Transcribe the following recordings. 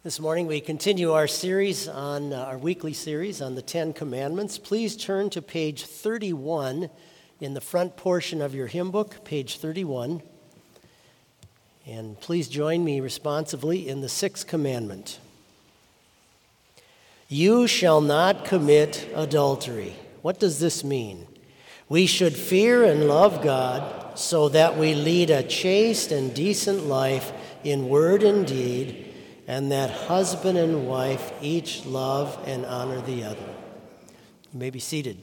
This morning we continue our series on our weekly series on the Ten Commandments. Please turn to page 31 in the front portion of your hymn book, page 31. And please join me responsively in the sixth commandment. You shall not commit adultery. What does this mean? We should fear and love God so that we lead a chaste and decent life in word and deed, and that husband and wife each love and honor the other. You may be seated.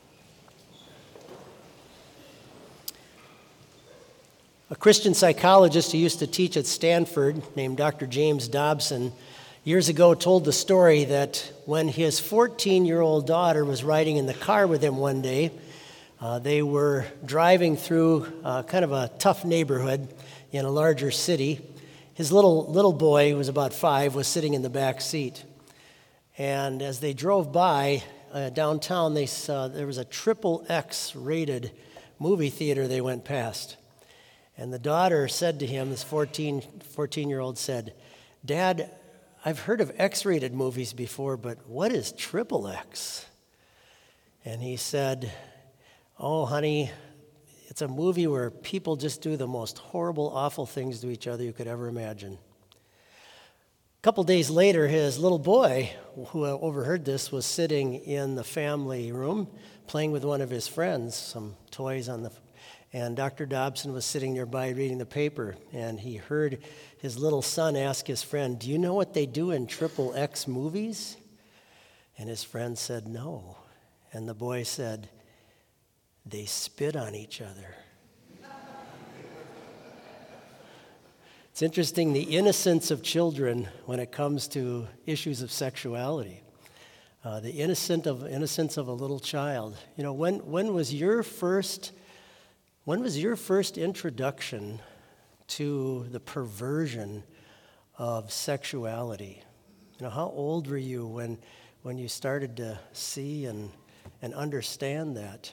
A Christian psychologist who used to teach at Stanford, named Dr. James Dobson, years ago told the story that when his 14-year-old daughter was riding in the car with him one day, they were driving through kind of a tough neighborhood in a larger city. His little boy, who was about 5, was sitting in the back seat. And as they drove by downtown, they saw there was a XXX rated movie theater they went past. And the daughter said to him, this 14-year-old said, "Dad, I've heard of X-rated movies before, but what is XXX?" And he said, "Oh, honey, it's a movie where people just do the most horrible, awful things to each other you could ever imagine." A couple days later, his little boy, who overheard this, was sitting in the family room playing with one of his friends, some toys and Dr. Dobson was sitting nearby reading the paper, and he heard his little son ask his friend, "Do you know what they do in XXX movies?" And his friend said, "No." And the boy said, "They spit on each other." It's interesting, the innocence of children when it comes to issues of sexuality. The innocence of a little child. You know, when was your first introduction to the perversion of sexuality? You know, how old were you when you started to see and understand that?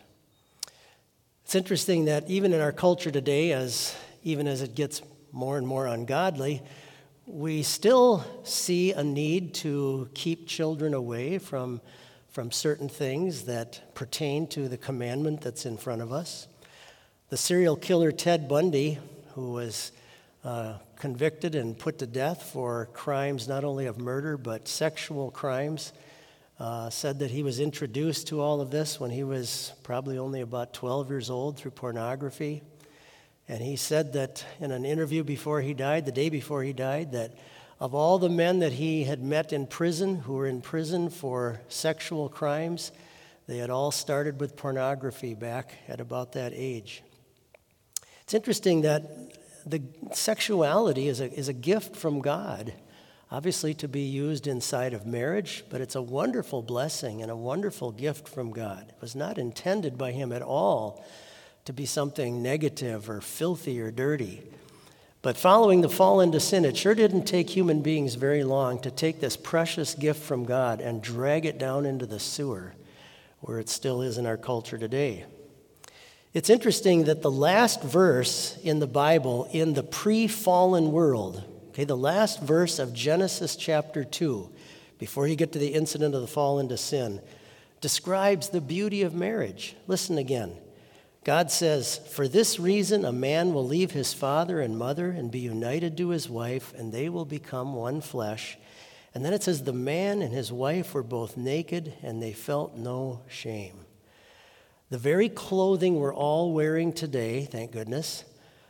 It's interesting that even in our culture today, even as it gets more and more ungodly, we still see a need to keep children away from certain things that pertain to the commandment that's in front of us. The serial killer Ted Bundy, who was convicted and put to death for crimes not only of murder but sexual crimes, said that he was introduced to all of this when he was probably only about 12 years old through pornography. And he said that in an interview before he died, the day before he died, that of all the men that he had met in prison, who were in prison for sexual crimes, they had all started with pornography back at about that age. It's interesting that the sexuality is a gift from God, obviously to be used inside of marriage, but it's a wonderful blessing and a wonderful gift from God. It was not intended by Him at all to be something negative or filthy or dirty. But following the fall into sin, it sure didn't take human beings very long to take this precious gift from God and drag it down into the sewer, where it still is in our culture today. It's interesting that the last verse in the Bible, in the pre-fallen world, the last verse of Genesis chapter 2, before you get to the incident of the fall into sin, describes the beauty of marriage. Listen again. God says, "For this reason a man will leave his father and mother and be united to his wife, and they will become one flesh." And then it says, "The man and his wife were both naked, and they felt no shame." The very clothing we're all wearing today, thank goodness,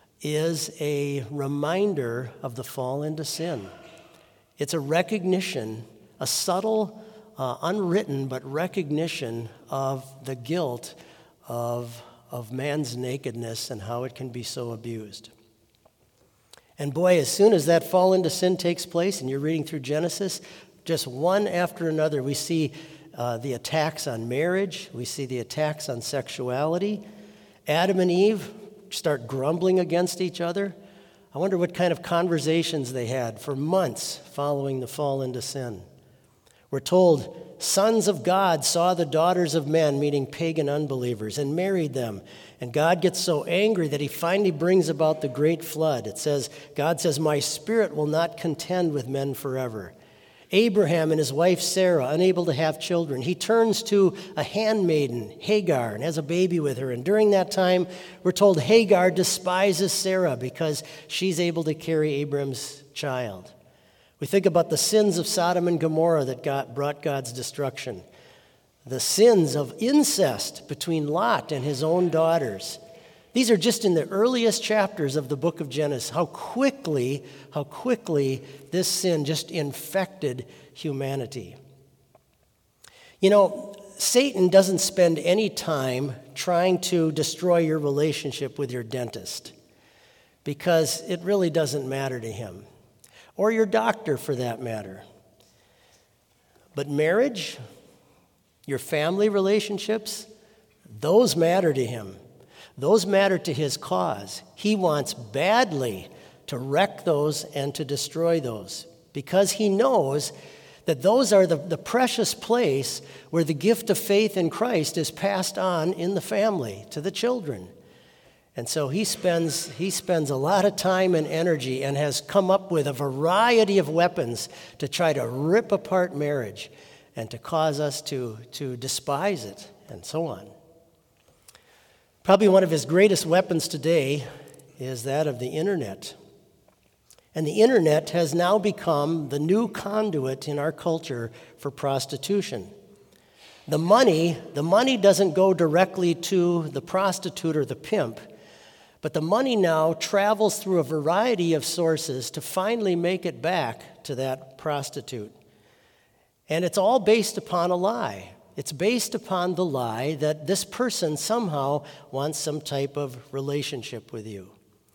is a reminder of the fall into sin. It's a recognition, a subtle, unwritten, but recognition of the guilt of man's nakedness and how it can be so abused. And boy, as soon as that fall into sin takes place, and you're reading through Genesis, just one after another, we see the attacks on marriage, we see the attacks on sexuality. Adam and Eve start grumbling against each other. I wonder what kind of conversations they had for months following the fall into sin. We're told sons of God saw the daughters of men, meaning pagan unbelievers, and married them. And God gets so angry that He finally brings about the great flood. It says, God says, "My spirit will not contend with men forever." Abraham and his wife Sarah, unable to have children, he turns to a handmaiden, Hagar, and has a baby with her. And during that time, we're told Hagar despises Sarah because she's able to carry Abraham's child. We think about the sins of Sodom and Gomorrah that brought God's destruction. The sins of incest between Lot and his own daughters. These are just in the earliest chapters of the book of Genesis. How quickly this sin just infected humanity. You know, Satan doesn't spend any time trying to destroy your relationship with your dentist because it really doesn't matter to him, or your doctor for that matter. But marriage, your family relationships, those matter to him. Those matter to his cause. He wants badly to wreck those and to destroy those because he knows that those are the precious place where the gift of faith in Christ is passed on in the family to the children. And so he spends a lot of time and energy and has come up with a variety of weapons to try to rip apart marriage and to cause us to despise it and so on. Probably one of his greatest weapons today is that of the internet. And the internet has now become the new conduit in our culture for prostitution. The money doesn't go directly to the prostitute or the pimp, but the money now travels through a variety of sources to finally make it back to that prostitute. And it's all based upon a lie. It's based upon the lie that this person somehow wants some type of relationship with you.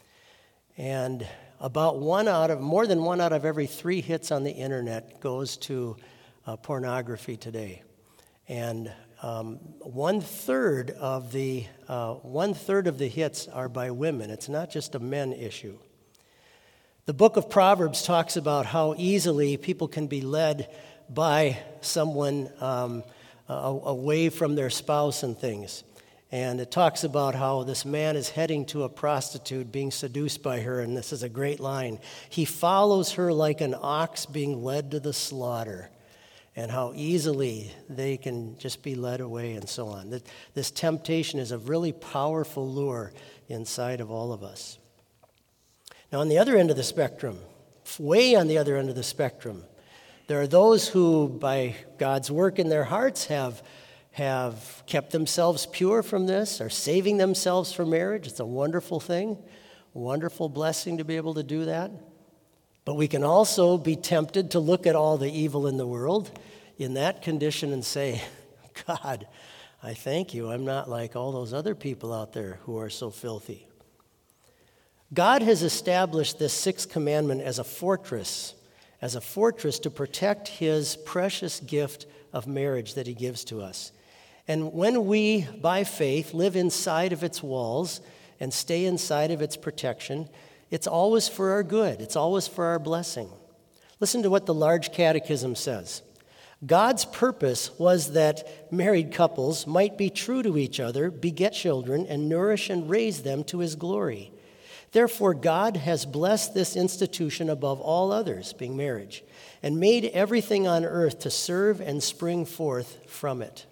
And more than one out of every 3 hits on the internet goes to pornography today. And 1/3 of the hits are by women. It's not just a men issue. The book of Proverbs talks about how easily people can be led by someone away from their spouse and things. And it talks about how this man is heading to a prostitute, being seduced by her, and this is a great line. He follows her like an ox being led to the slaughter, and how easily they can just be led away and so on. This temptation is a really powerful lure inside of all of us. Now, on the other end of the spectrum, way on the other end of the spectrum, there are those who, by God's work in their hearts, have kept themselves pure from this, are saving themselves for marriage. It's a wonderful thing, a wonderful blessing to be able to do that. But we can also be tempted to look at all the evil in the world in that condition and say, God, I thank you. I'm not like all those other people out there who are so filthy. God has established this 6th commandment as a fortress to protect his precious gift of marriage that he gives to us. And when we, by faith, live inside of its walls and stay inside of its protection, it's always for our good. It's always for our blessing. Listen to what the Large Catechism says. God's purpose was that married couples might be true to each other, beget children, and nourish and raise them to his glory. Therefore, God has blessed this institution above all others, being marriage, and made everything on earth to serve and spring forth from it.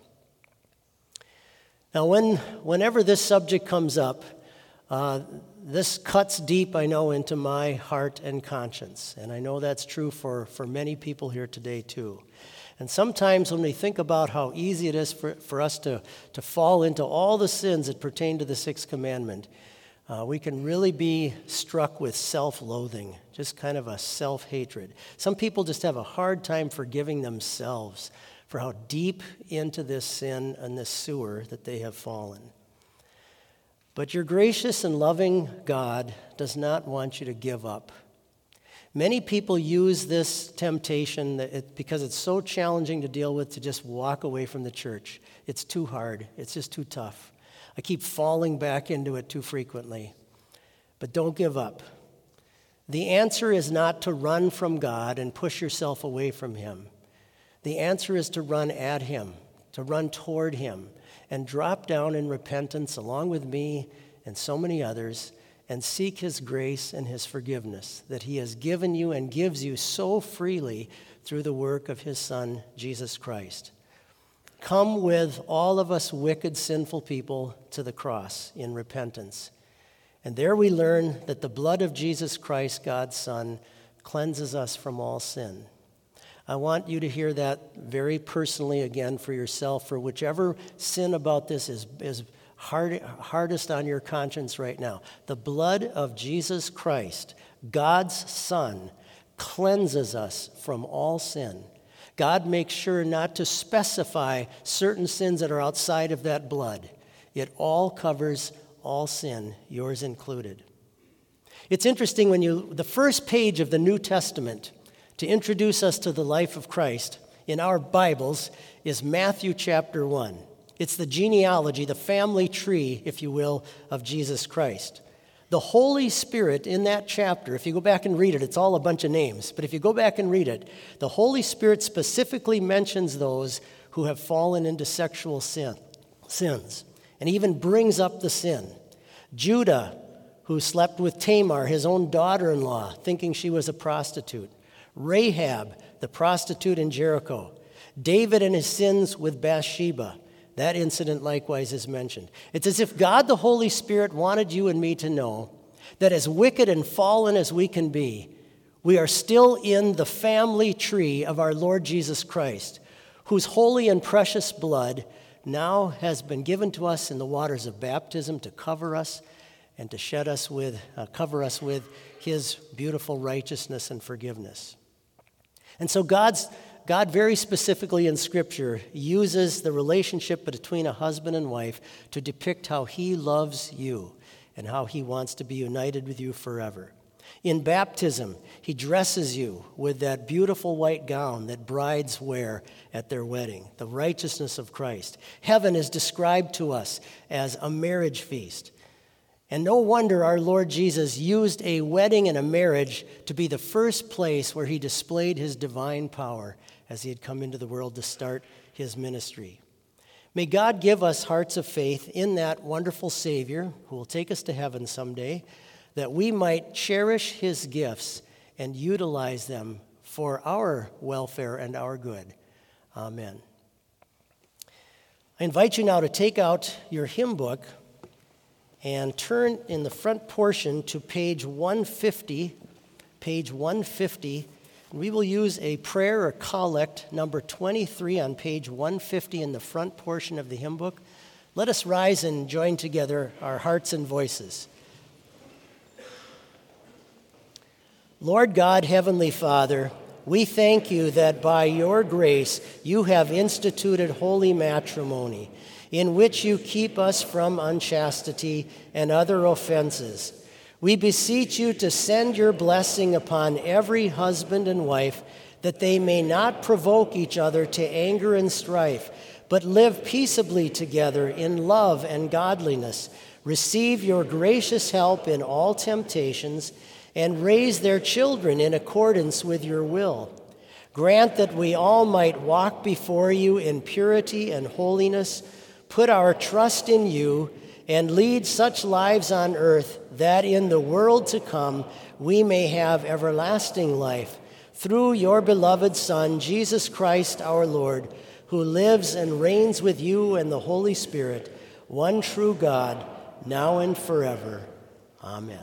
Now, whenever this subject comes up, this cuts deep, I know, into my heart and conscience. And I know that's true for many people here today, too. And sometimes when we think about how easy it is for us to fall into all the sins that pertain to the 6th commandment, we can really be struck with self-loathing, just kind of a self-hatred. Some people just have a hard time forgiving themselves for how deep into this sin and this sewer that they have fallen. But your gracious and loving God does not want you to give up. Many people use this temptation because it's so challenging to deal with to just walk away from the church. It's too hard. It's just too tough. I keep falling back into it too frequently. But don't give up. The answer is not to run from God and push yourself away from him. The answer is to run at him, to run toward him, and drop down in repentance along with me and so many others, and seek his grace and his forgiveness that he has given you and gives you so freely through the work of his Son, Jesus Christ. Come with all of us wicked, sinful people to the cross in repentance. And there we learn that the blood of Jesus Christ, God's Son, cleanses us from all sin. I want you to hear that very personally again for yourself, for whichever sin about this is hardest on your conscience right now. The blood of Jesus Christ, God's Son, cleanses us from all sin. God makes sure not to specify certain sins that are outside of that blood. It all covers all sin, yours included. It's interesting when the first page of the New Testament to introduce us to the life of Christ in our Bibles is Matthew chapter 1. It's the genealogy, the family tree, if you will, of Jesus Christ. The Holy Spirit in that chapter, if you go back and read it, it's all a bunch of names, but if you go back and read it, the Holy Spirit specifically mentions those who have fallen into sexual sins, and even brings up the sin. Judah, who slept with Tamar, his own daughter-in-law, thinking she was a prostitute. Rahab, the prostitute in Jericho. David and his sins with Bathsheba. That incident likewise is mentioned. It's as if God the Holy Spirit wanted you and me to know that as wicked and fallen as we can be, we are still in the family tree of our Lord Jesus Christ, whose holy and precious blood now has been given to us in the waters of baptism to cover us and to cover us with his beautiful righteousness and forgiveness. And so God very specifically in Scripture uses the relationship between a husband and wife to depict how he loves you and how he wants to be united with you forever. In baptism, he dresses you with that beautiful white gown that brides wear at their wedding, the righteousness of Christ. Heaven is described to us as a marriage feast. And no wonder our Lord Jesus used a wedding and a marriage to be the first place where he displayed his divine power as he had come into the world to start his ministry. May God give us hearts of faith in that wonderful Savior who will take us to heaven someday, that we might cherish his gifts and utilize them for our welfare and our good. Amen. I invite you now to take out your hymn book and turn in the front portion to page 150. Page 150. We will use a prayer or collect, number 23 on page 150 in the front portion of the hymn book. Let us rise and join together our hearts and voices. Lord God, Heavenly Father, we thank you that by your grace you have instituted holy matrimony, in which you keep us from unchastity and other offenses. We beseech you to send your blessing upon every husband and wife, that they may not provoke each other to anger and strife, but live peaceably together in love and godliness. Receive your gracious help in all temptations, and raise their children in accordance with your will. Grant that we all might walk before you in purity and holiness, put our trust in you, and lead such lives on earth that in the world to come we may have everlasting life. Through your beloved Son, Jesus Christ our Lord, who lives and reigns with you and the Holy Spirit, one true God, now and forever. Amen.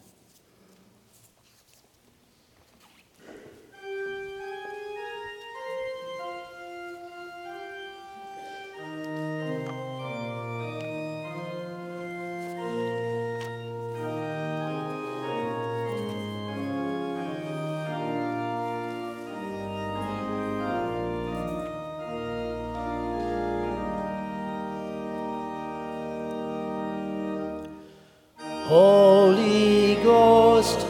Holy Ghost,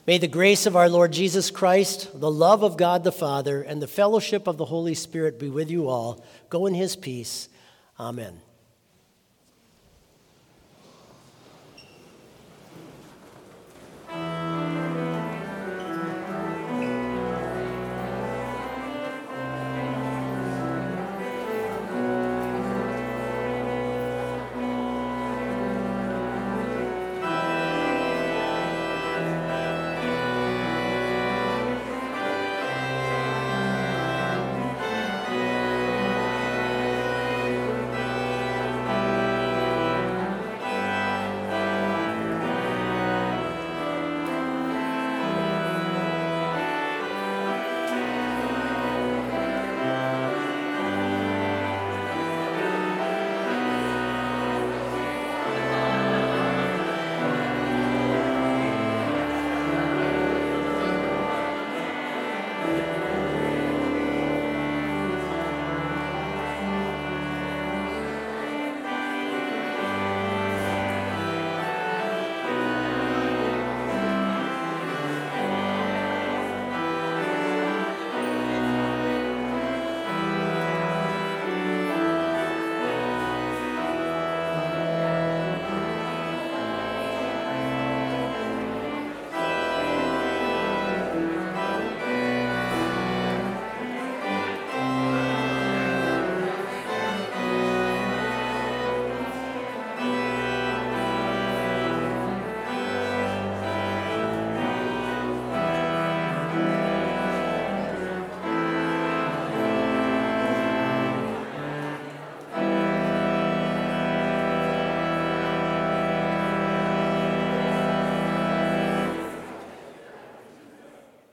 May the grace of our Lord Jesus Christ, the love of God the Father, and the fellowship of the Holy Spirit be with you all. Go in his peace. Amen.